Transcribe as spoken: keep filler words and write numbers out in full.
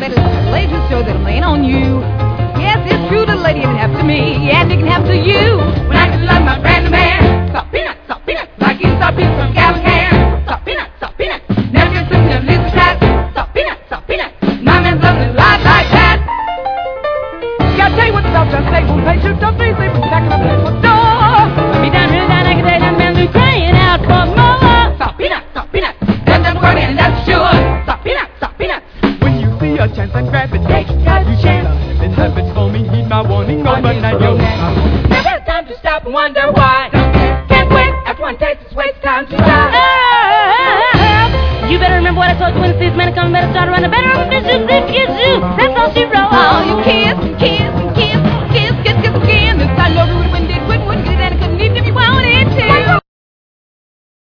better let the lady show that'll lean on you. Yes, it's true, the lady can have to me, and it can have to you. When I just love my brand new man, salt peanuts, salt peanuts, like you salt peanuts from Gallican. Salt peanuts, salt peanuts, never get something to lose the shot. Salt peanuts, salt peanuts, my man's loving his life like that. Gotta tell you what the doctor say, won't pay you, don't please leave me back in my place for door. Let me down real down, I can tell them men are crying out for more. Salt peanuts, salt peanuts, that's them going in, that's sure. Salt peanuts, salt peanuts. When you see a chance and grab it, take it, cause you chance. Then habits for me, heed my warning, overnight your man. Never had time to stop and wonder why. Can't wait, after one taste, it's waste time to die. You better remember what I told you when the season men come, better start around the better of the business if you do. That's all she wrote. Oh, you kiss, kiss.